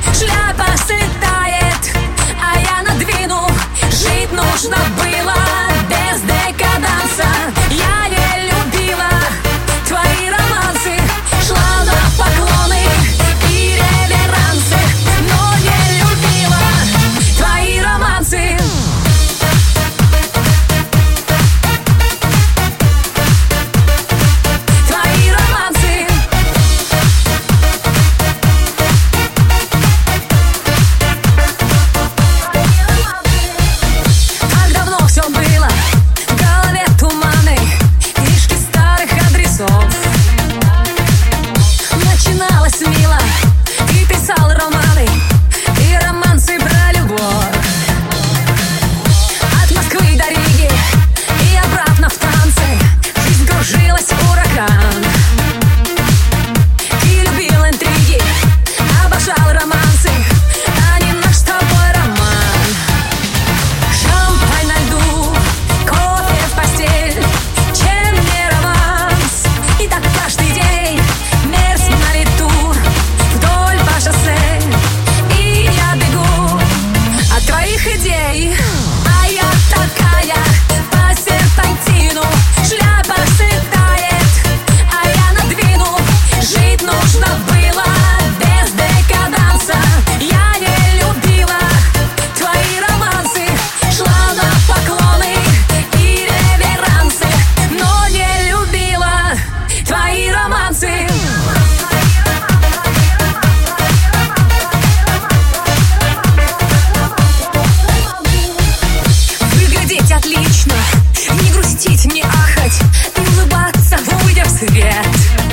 шляпа слетает, а я надвину. Жить нужно было без декаданса. Я не любила твои романсы, шла на поклоны и реверансы, но не любила твои романсы. Твои романсы. Как давно все было, в голове туманы, книжки старых адресов. Начиналось мило, ты писал романы и романсы про любовь. От Москвы до Риги и обратно в танцы, жизнь кружилась ураган. Ты любил интриги, обожал романсы, а не наш с тобой роман. Шампань на льду, кофе в постель, чем не романс? И так каждый день, мерз на лету, вдоль по шоссе, и я бегу от твоих идей. А я такая по серпантину, шляпа слетает, а я надвину. Жить нужно было без декаданса. Я не любила твои романсы, шла на поклоны и реверансы, но не любила твои романсы. Выглядеть отлично, не грустить, не ахать и улыбаться, выйдя в свет.